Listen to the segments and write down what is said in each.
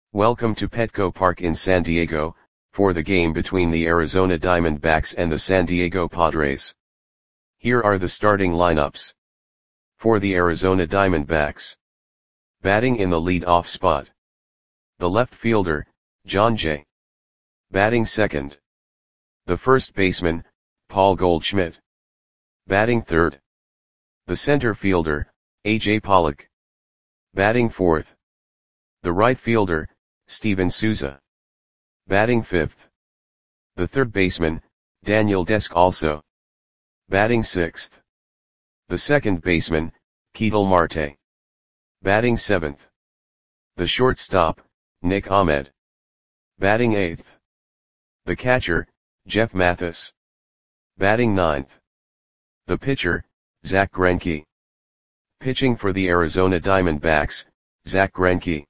Welcome to Petco Park in San Diego, for the game between the Arizona Diamondbacks and the San Diego Padres. Here are the starting lineups. For the Arizona Diamondbacks. Batting in the lead-off spot. The left fielder, Jon Jay. Batting second. The first baseman, Paul Goldschmidt. Batting third. The center fielder, A.J. Pollock. Batting fourth. The right fielder, Steven Souza. Batting fifth. The third baseman, Daniel Descalso. Batting sixth. The second baseman, Ketel Marte. Batting seventh. The shortstop, Nick Ahmed. Batting eighth. The catcher, Jeff Mathis. Batting ninth. The pitcher, Zack Greinke. Pitching for the Arizona Diamondbacks, Zack Greinke.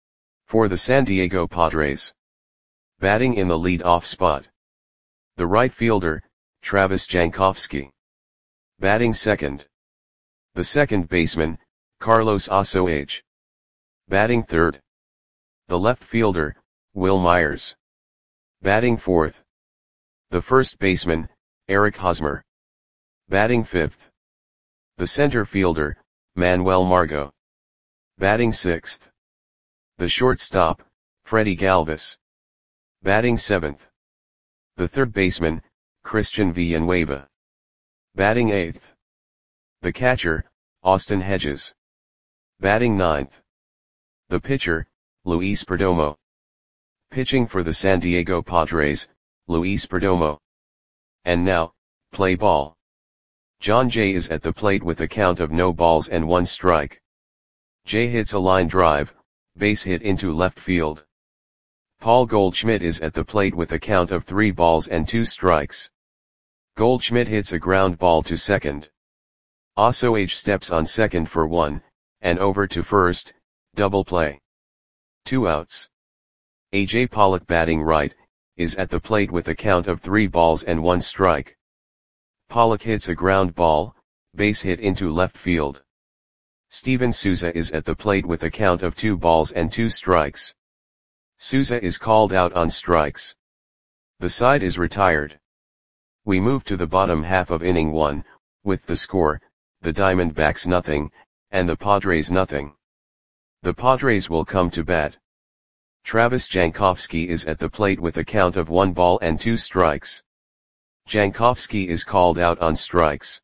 For the San Diego Padres. Batting in the lead-off spot. The right fielder, Travis Jankowski. Batting second. The second baseman, Carlos Asuaje. Batting third. The left fielder, Wil Myers. Batting fourth. The first baseman, Eric Hosmer. Batting fifth. The center fielder, Manuel Margot. Batting sixth. The shortstop, Freddie Galvis. Batting seventh. The third baseman, Christian Villanueva. Batting eighth. The catcher, Austin Hedges. Batting ninth. The pitcher, Luis Perdomo. Pitching for the San Diego Padres, Luis Perdomo. And now, play ball. Jon Jay is at the plate with a count of no balls and one strike. Jay hits a line drive, base hit into left field. Paul Goldschmidt is at the plate with a count of 3 balls and 2 strikes. Goldschmidt hits a ground ball to second. Asuaje steps on second for 1, and over to first, double play. 2 outs. A.J. Pollock batting right, is at the plate with a count of 3 balls and 1 strike. Pollock hits a ground ball, base hit into left field. Steven Souza is at the plate with a count of 2 balls and 2 strikes. Souza is called out on strikes. The side is retired. We move to the bottom half of inning 1, with the score, the Diamondbacks nothing, and the Padres nothing. The Padres will come to bat. Travis Jankowski is at the plate with a count of 1 ball and 2 strikes. Jankowski is called out on strikes.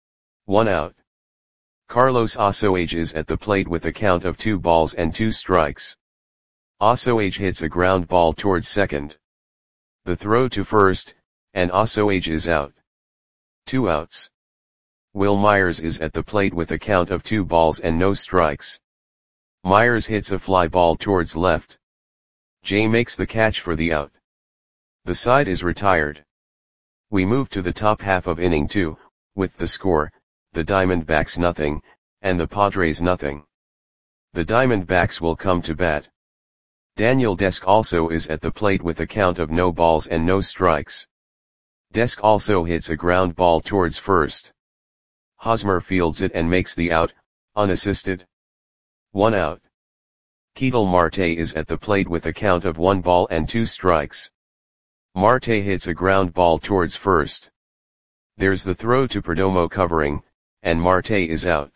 1 out. Carlos Asuaje is at the plate with a count of 2 balls and 2 strikes. Asuaje hits a ground ball towards second. The throw to first, and Asuaje is out. 2 outs. Wil Myers is at the plate with a count of 2 balls and no strikes. Myers hits a fly ball towards left. Jay makes the catch for the out. The side is retired. We move to the top half of inning 2, with the score, the Diamondbacks nothing, and the Padres nothing. The Diamondbacks will come to bat. Daniel Descalso is at the plate with a count of no balls and no strikes. Descalso hits a ground ball towards first. Hosmer fields it and makes the out, unassisted. 1 out. Ketel Marte is at the plate with a count of 1 ball and 2 strikes. Marte hits a ground ball towards first. There's the throw to Perdomo covering, and Marte is out.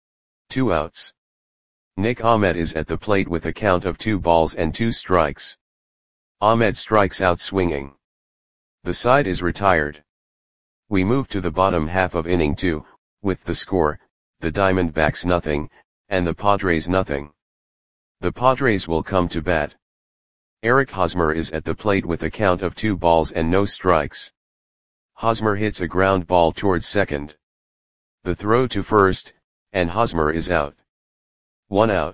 2 outs. Nick Ahmed is at the plate with a count of 2 balls and 2 strikes. Ahmed strikes out swinging. The side is retired. We move to the bottom half of inning 2, with the score, the Diamondbacks nothing, and the Padres nothing. The Padres will come to bat. Eric Hosmer is at the plate with a count of 2 balls and no strikes. Hosmer hits a ground ball towards second. The throw to first, and Hosmer is out. 1 out.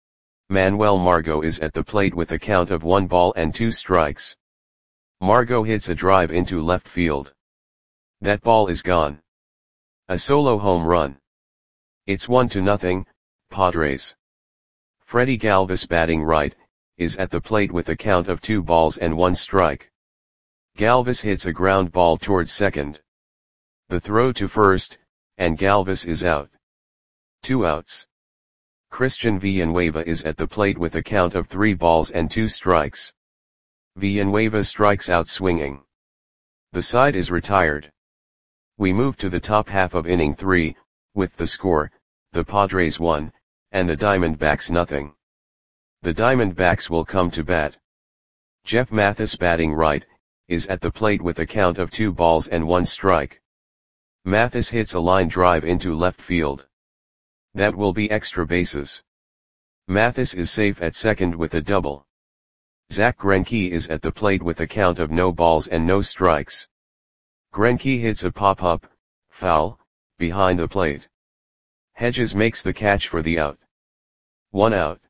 Manuel Margot is at the plate with a count of 1 ball and 2 strikes. Margot hits a drive into left field. That ball is gone. A solo home run. It's 1-0, Padres. Freddie Galvis batting right, is at the plate with a count of 2 balls and 1 strike. Galvis hits a ground ball towards second. The throw to first, and Galvis is out. 2 outs. Christian Villanueva is at the plate with a count of 3 balls and 2 strikes. Villanueva strikes out swinging. The side is retired. We move to the top half of inning 3, with the score, the Padres 1, and the Diamondbacks nothing. The Diamondbacks will come to bat. Jeff Mathis, batting right, is at the plate with a count of 2 balls and 1 strike. Mathis hits a line drive into left field. That will be extra bases. Mathis is safe at second with a double. Zach Greinke is at the plate with a count of no balls and no strikes. Greinke hits a pop-up, foul, behind the plate. Hedges makes the catch for the out. 1 out.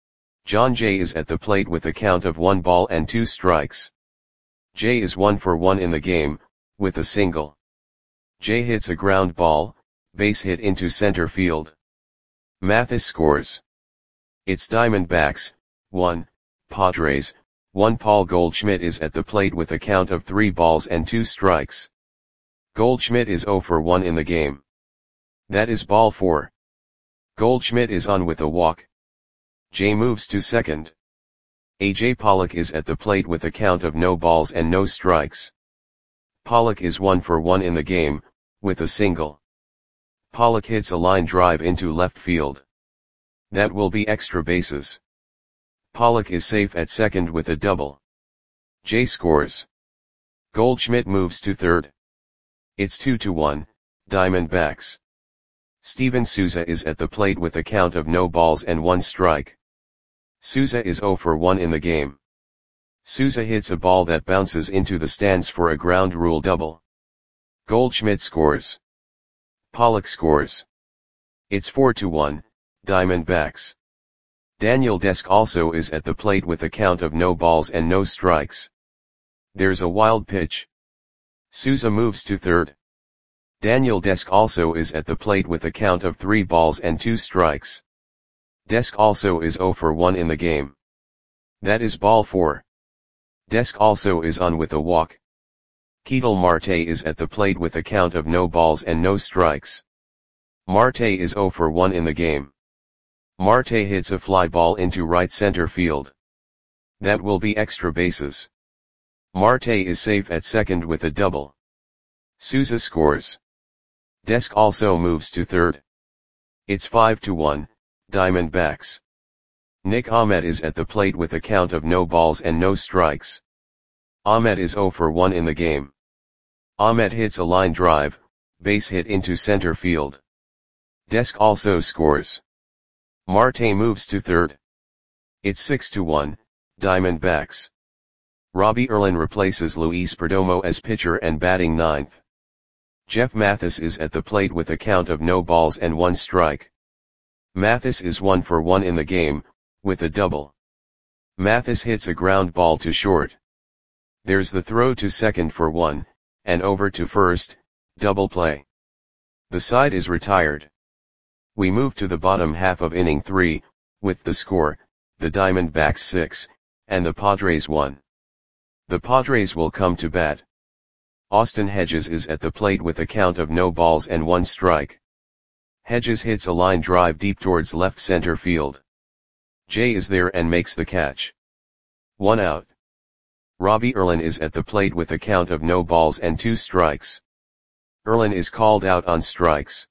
John Jay is at the plate with a count of 1 ball and 2 strikes. Jay is 1 for 1 in the game, with a single. Jay hits a ground ball, base hit into center field. Mathis scores. It's Diamondbacks, 1, Padres, 1. Paul Goldschmidt is at the plate with a count of 3 balls and 2 strikes. Goldschmidt is 0 for 1 in the game. That is ball 4. Goldschmidt is on with a walk. Jay moves to second. A.J. Pollock is at the plate with a count of no balls and no strikes. Pollock is 1 for 1 in the game, with a single. Pollock hits a line drive into left field. That will be extra bases. Pollock is safe at second with a double. Jay scores. Goldschmidt moves to third. It's 2-1, Diamondbacks. Steven Souza is at the plate with a count of no balls and 1 strike. Souza is 0 for 1 in the game. Souza hits a ball that bounces into the stands for a ground rule double. Goldschmidt scores. Pollock scores. It's 4-1, Diamondbacks. Daniel Desk also is at the plate with a count of no balls and no strikes. There's a wild pitch. Souza moves to third. Daniel Desk also is at the plate with a count of 3 balls and 2 strikes. Desk also is 0 for 1 in the game. That is ball 4. Desk also is on with a walk. Ketel Marte is at the plate with a count of no balls and no strikes. Marte is 0 for 1 in the game. Marte hits a fly ball into right center field. That will be extra bases. Marte is safe at second with a double. Souza scores. Desk also moves to third. It's 5-1, Diamondbacks. Nick Ahmed is at the plate with a count of no balls and no strikes. Ahmed is 0 for 1 in the game. Ahmed hits a line drive, base hit into center field. Desk also scores. Marte moves to third. It's 6-1, Diamondbacks. Robbie Erlin replaces Luis Perdomo as pitcher and batting ninth. Jeff Mathis is at the plate with a count of no balls and 1 strike. Mathis is 1 for 1 in the game, with a double. Mathis hits a ground ball to short. There's the throw to second for 1, and over to first, double play. The side is retired. We move to the bottom half of inning 3, with the score, the Diamondbacks 6, and the Padres 1. The Padres will come to bat. Austin Hedges is at the plate with a count of no balls and 1 strike. Hedges hits a line drive deep towards left center field. Jay is there and makes the catch. 1 out. Robbie Erlin is at the plate with a count of no balls and 2 strikes. Erlin is called out on strikes.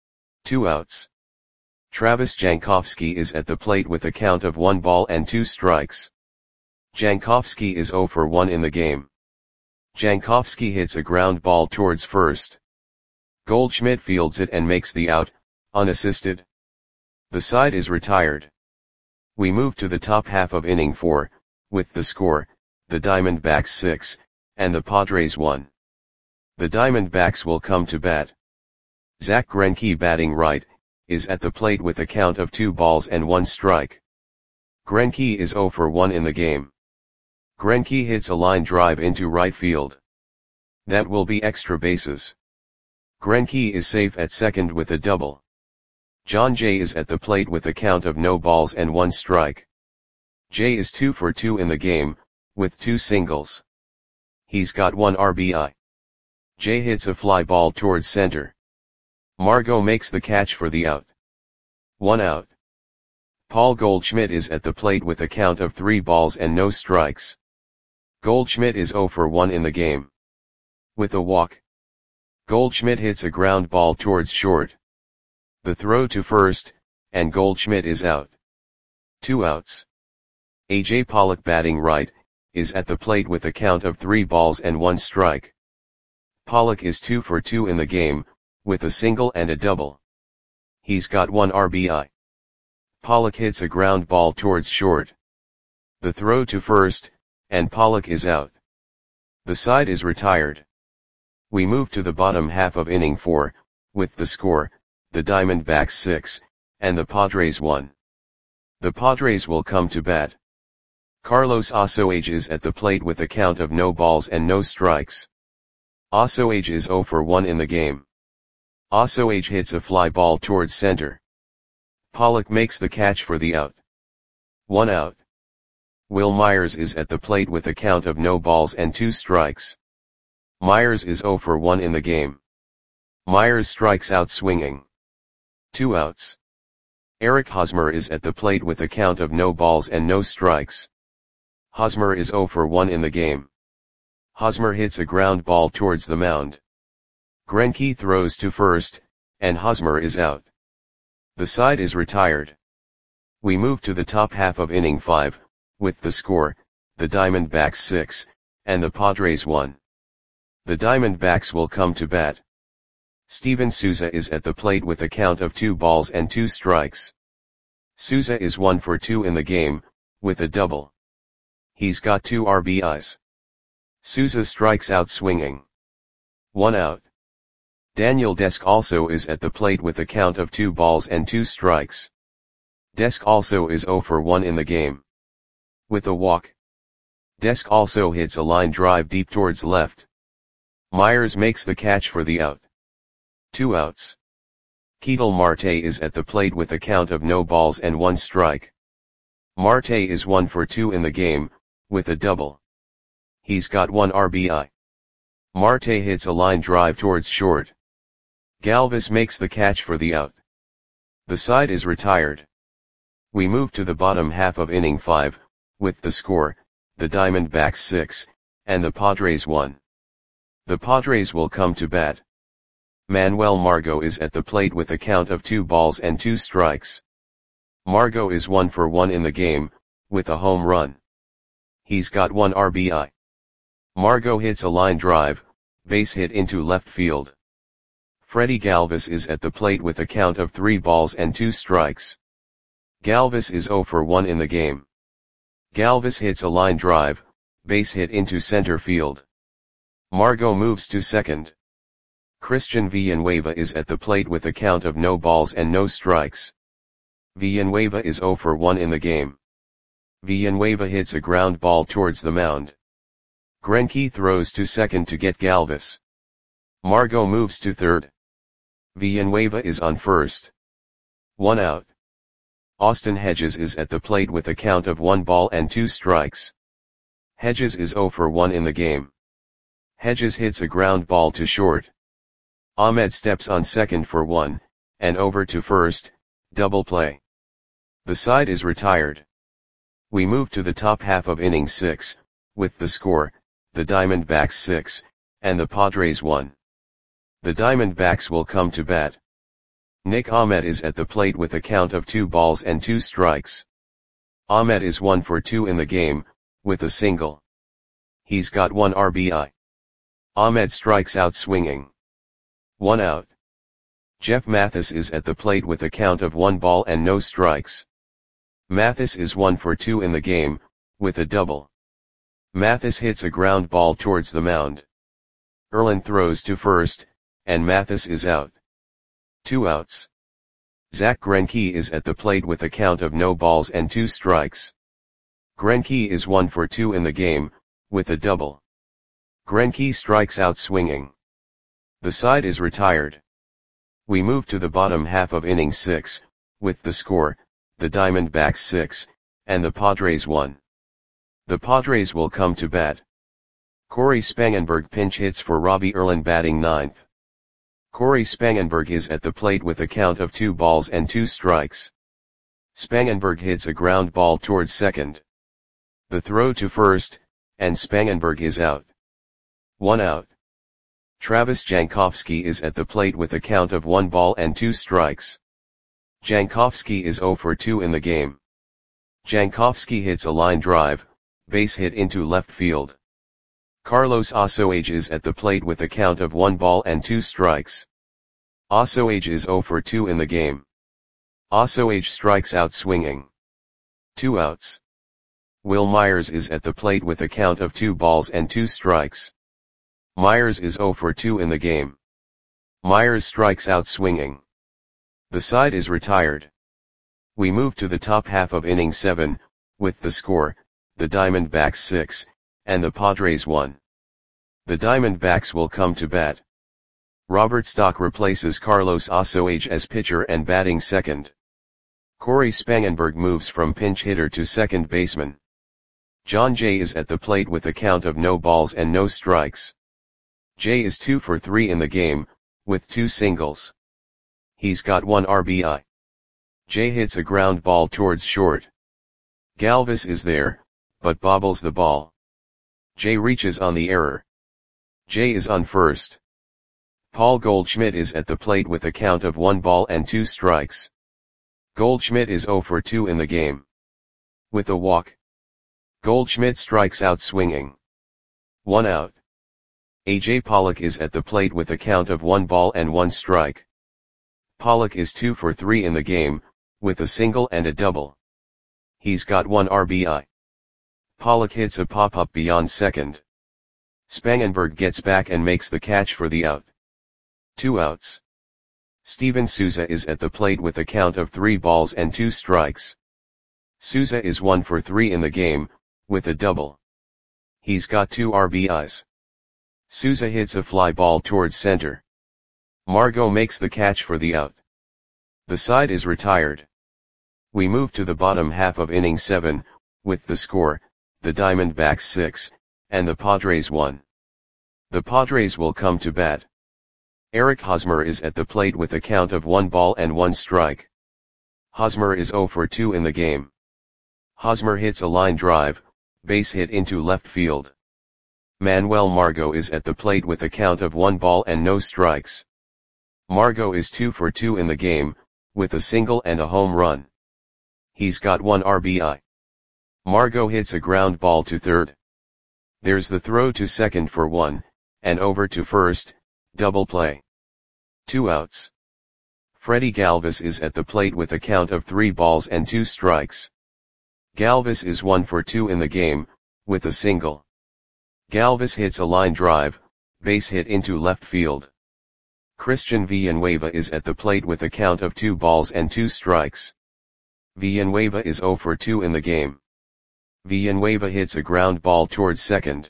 2 outs. Travis Jankowski is at the plate with a count of 1 ball and 2 strikes. Jankowski is 0 for 1 in the game. Jankowski hits a ground ball towards first. Goldschmidt fields it and makes the out, unassisted. The side is retired. We move to the top half of inning 4, with the score, the Diamondbacks 6, and the Padres 1. The Diamondbacks will come to bat. Zach Greinke, batting right, is at the plate with a count of 2 balls and 1 strike. Greinke is 0 for 1 in the game. Greinke hits a line drive into right field. That will be extra bases. Greinke is safe at second with a double. John Jay is at the plate with a count of no balls and 1 strike. Jay is 2 for 2 in the game, with 2 singles. He's got 1 RBI. Jay hits a fly ball towards center. Margot makes the catch for the out. 1 out. Paul Goldschmidt is at the plate with a count of 3 balls and no strikes. Goldschmidt is 0 for 1 in the game. With a walk, Goldschmidt hits a ground ball towards short. The throw to first, and Goldschmidt is out. 2 outs. A.J. Pollock, batting right, is at the plate with a count of 3 balls and 1 strike. Pollock is 2 for 2 in the game, with a single and a double. He's got 1 RBI. Pollock hits a ground ball towards short. The throw to first, and Pollock is out. The side is retired. We move to the bottom half of inning 4, with the score, the Diamondbacks 6, and the Padres 1. The Padres will come to bat. Carlos Osoage is at the plate with a count of no balls and no strikes. Osoage is 0 for 1 in the game. Osoage hits a fly ball towards center. Pollock makes the catch for the out. 1 out. Will Myers is at the plate with a count of no balls and 2 strikes. Myers is 0 for 1 in the game. Myers strikes out swinging. 2 outs. Eric Hosmer is at the plate with a count of no balls and no strikes. Hosmer is 0 for 1 in the game. Hosmer hits a ground ball towards the mound. Greinke throws to first, and Hosmer is out. The side is retired. We move to the top half of inning 5, with the score, the Diamondbacks 6, and the Padres 1. The Diamondbacks will come to bat. Steven Souza is at the plate with a count of 2 balls and 2 strikes. Souza is 1 for 2 in the game, with a double. He's got 2 RBIs. Souza strikes out swinging. 1 out. Daniel Desk also is at the plate with a count of 2 balls and 2 strikes. Desk also is 0 for 1 in the game. With a walk, Desk also hits a line drive deep towards left. Myers makes the catch for the out. 2 outs. Ketel Marte is at the plate with a count of no balls and 1 strike. Marte is 1 for 2 in the game, with a double. He's got 1 RBI. Marte hits a line drive towards short. Galvis makes the catch for the out. The side is retired. We move to the bottom half of inning 5, with the score, the Diamondbacks 6, and the Padres 1. The Padres will come to bat. Manuel Margot is at the plate with a count of 2 balls and 2 strikes. Margot is 1 for 1 in the game, with a home run. He's got 1 RBI. Margot hits a line drive, base hit into left field. Freddie Galvis is at the plate with a count of 3 balls and 2 strikes. Galvis is 0 for 1 in the game. Galvis hits a line drive, base hit into center field. Margot moves to second. Christian Villanueva is at the plate with a count of no balls and no strikes. Villanueva is 0 for 1 in the game. Villanueva hits a ground ball towards the mound. Greinke throws to second to get Galvis. Margot moves to third. Villanueva is on first. 1 out. Austin Hedges is at the plate with a count of 1 ball and 2 strikes. Hedges is 0 for 1 in the game. Hedges hits a ground ball to short. Ahmed steps on second for 1, and over to first, double play. The side is retired. We move to the top half of inning 6, with the score, the Diamondbacks 6, and the Padres 1. The Diamondbacks will come to bat. Nick Ahmed is at the plate with a count of 2 balls and 2 strikes. Ahmed is 1 for 2 in the game, with a single. He's got 1 RBI. Ahmed strikes out swinging. 1 out. Jeff Mathis is at the plate with a count of 1 ball and no strikes. Mathis is 1 for 2 in the game, with a double. Mathis hits a ground ball towards the mound. Erlin throws to first, and Mathis is out. 2 outs. Zach Greinke is at the plate with a count of no balls and 2 strikes. Greinke is 1 for 2 in the game, with a double. Greinke strikes out swinging. The side is retired. We move to the bottom half of inning 6, with the score, the Diamondbacks 6, and the Padres 1. The Padres will come to bat. Corey Spangenberg pinch hits for Robbie Erlin batting ninth. Corey Spangenberg is at the plate with a count of 2 balls and 2 strikes. Spangenberg hits a ground ball towards second. The throw to first, and Spangenberg is out. 1 out. Travis Jankowski is at the plate with a count of 1 ball and 2 strikes. Jankowski is 0 for 2 in the game. Jankowski hits a line drive, base hit into left field. Carlos Osoage is at the plate with a count of 1 ball and 2 strikes. Osoage is 0 for 2 in the game. Osoage strikes out swinging. 2 outs. Will Myers is at the plate with a count of 2 balls and 2 strikes. Myers is 0 for 2 in the game. Myers strikes out swinging. The side is retired. We move to the top half of inning 7, with the score, the Diamondbacks 6, and the Padres 1. The Diamondbacks will come to bat. Robert Stock replaces Carlos Osoage as pitcher and batting second. Corey Spangenberg moves from pinch hitter to second baseman. John Jay is at the plate with a count of no balls and no strikes. Jay is 2 for 3 in the game, with 2 singles. He's got 1 RBI. Jay hits a ground ball towards short. Galvis is there, but bobbles the ball. Jay reaches on the error. Jay is on first. Paul Goldschmidt is at the plate with a count of 1 ball and 2 strikes. Goldschmidt is 0 for 2 in the game. With a walk. Goldschmidt strikes out swinging. 1 out. A.J. Pollock is at the plate with a count of 1 ball and 1 strike. Pollock is 2 for 3 in the game, with a single and a double. He's got 1 RBI. Pollock hits a pop-up beyond second. Spangenberg gets back and makes the catch for the out. 2 outs. Steven Souza is at the plate with a count of 3 balls and 2 strikes. Souza is 1 for 3 in the game, with a double. He's got 2 RBIs. Souza hits a fly ball towards center. Margot makes the catch for the out. The side is retired. We move to the bottom half of inning 7, with the score, the Diamondbacks 6, and the Padres 1. The Padres will come to bat. Eric Hosmer is at the plate with a count of 1 ball and 1 strike. Hosmer is 0 for 2 in the game. Hosmer hits a line drive, base hit into left field. Manuel Margot is at the plate with a count of 1 ball and no strikes. Margot is 2 for 2 in the game, with a single and a home run. He's got 1 RBI. Margot hits a ground ball to third. There's the throw to second for 1, and over to first, double play. 2 outs. Freddie Galvis is at the plate with a count of 3 balls and 2 strikes. Galvis is 1 for 2 in the game, with a single. Galvis hits a line drive, base hit into left field. Christian Villanueva is at the plate with a count of 2 balls and 2 strikes. Villanueva is 0 for 2 in the game. Villanueva hits a ground ball towards second.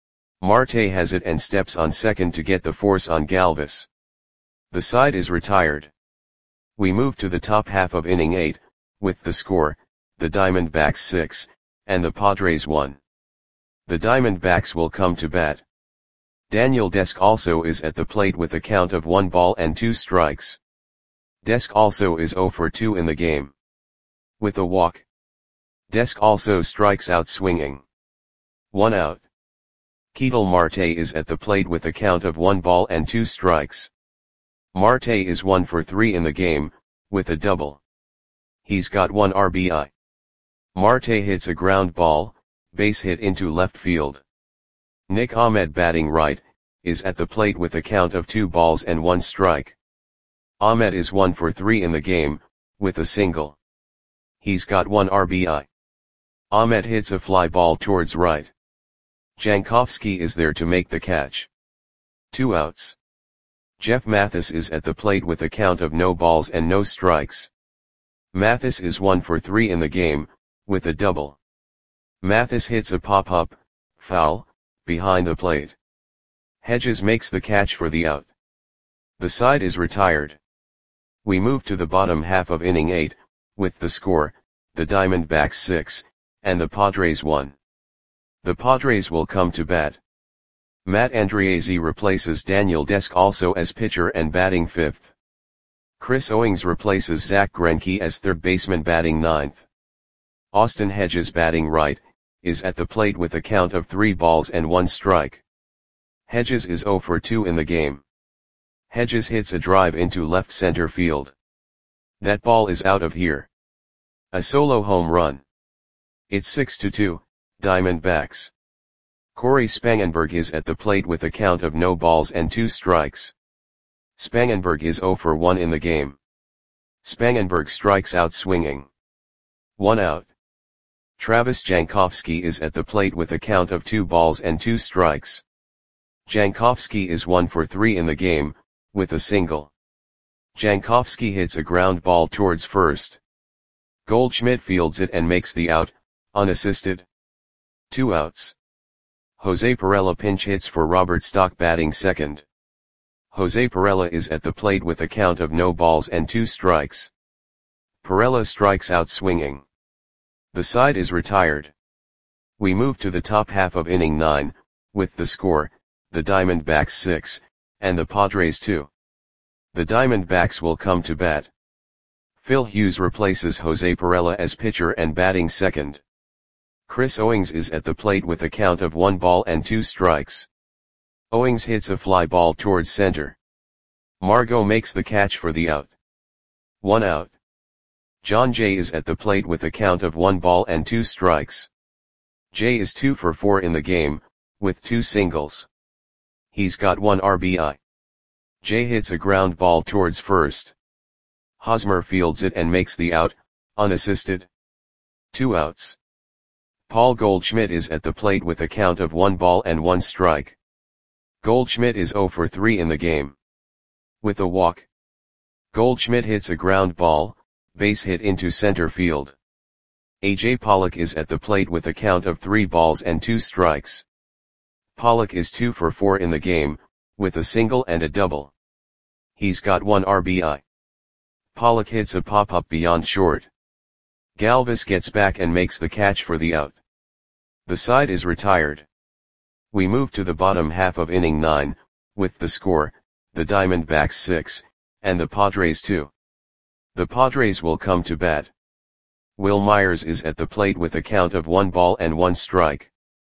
Marte has it and steps on second to get the force on Galvis. The side is retired. We move to the top half of inning 8, with the score, the Diamondbacks 6, and the Padres 1. The Diamondbacks will come to bat. Daniel Desk also is at the plate with a count of 1 ball and 2 strikes. Desk also is 0 for 2 in the game. With a walk. Desk also strikes out swinging. 1 out. Ketel Marte is at the plate with a count of 1 ball and 2 strikes. Marte is 1 for 3 in the game, with a double. He's got 1 RBI. Marte hits a ground ball, base hit into left field. Nick Ahmed batting right, is at the plate with a count of 2 balls and 1 strike. Ahmed is 1 for 3 in the game, with a single. He's got 1 RBI. Ahmed hits a fly ball towards right. Jankowski is there to make the catch. 2 outs. Jeff Mathis is at the plate with a count of no balls and no strikes. Mathis is 1 for 3 in the game, with a double. Mathis hits a pop-up, foul, behind the plate. Hedges makes the catch for the out. The side is retired. We move to the bottom half of inning 8, with the score, the Diamondbacks 6, and the Padres 1. The Padres will come to bat. Matt Andriese replaces Daniel Desk also as pitcher and batting fifth. Chris Owings replaces Zach Greinke as third baseman batting ninth. Austin Hedges batting right, is at the plate with a count of 3 balls and 1 strike. Hedges is 0 for 2 in the game. Hedges hits a drive into left center field. That ball is out of here. A solo home run. It's 6-2, Diamondbacks. Corey Spangenberg is at the plate with a count of no balls and 2 strikes. Spangenberg is 0 for 1 in the game. Spangenberg strikes out swinging. 1 out. Travis Jankowski is at the plate with a count of 2 balls and 2 strikes. Jankowski is 1 for 3 in the game, with a single. Jankowski hits a ground ball towards first. Goldschmidt fields it and makes the out, unassisted. 2 outs. Jose Pirela pinch hits for Robert Stock batting second. Jose Pirela is at the plate with a count of no balls and 2 strikes. Pirela strikes out swinging. The side is retired. We move to the top half of inning 9, with the score, the Diamondbacks 6, and the Padres 2. The Diamondbacks will come to bat. Phil Hughes replaces Jose Pirela as pitcher and batting second. Chris Owings is at the plate with a count of 1 ball and 2 strikes. Owings hits a fly ball towards center. Margot makes the catch for the out. 1 out. John Jay is at the plate with a count of 1 ball and 2 strikes. Jay is 2 for 4 in the game, with 2 singles. He's got 1 RBI. Jay hits a ground ball towards first. Hosmer fields it and makes the out, unassisted. 2 outs. Paul Goldschmidt is at the plate with a count of 1 ball and 1 strike. Goldschmidt is 0 for 3 in the game. With a walk. Goldschmidt hits a ground ball, base hit into center field. A.J. Pollock is at the plate with a count of 3 balls and 2 strikes. Pollock is 2 for 4 in the game, with a single and a double. He's got 1 RBI. Pollock hits a pop-up beyond short. Galvis gets back and makes the catch for the out. The side is retired. We move to the bottom half of inning 9, with the score, the Diamondbacks 6, and the Padres 2. The Padres will come to bat. Will Myers is at the plate with a count of 1 ball and 1 strike.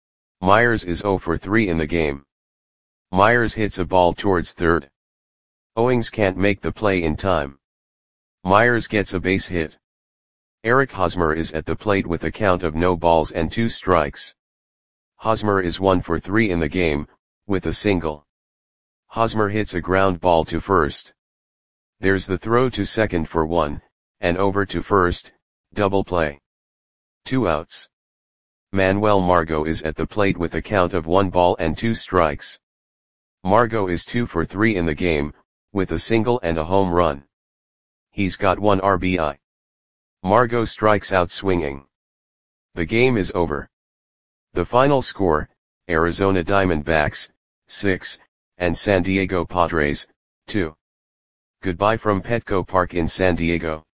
Myers is 0 for 3 in the game. Myers hits a ball towards third. Owings can't make the play in time. Myers gets a base hit. Eric Hosmer is at the plate with a count of no balls and 2 strikes. Hosmer is 1 for 3 in the game, with a single. Hosmer hits a ground ball to first. There's the throw to second for 1, and over to first, double play. 2 outs. Manuel Margot is at the plate with a count of 1 ball and 2 strikes. Margot is 2 for 3 in the game, with a single and a home run. He's got 1 RBI. Margot strikes out swinging. The game is over. The final score, Arizona Diamondbacks, 6, and San Diego Padres, 2. Goodbye from Petco Park in San Diego.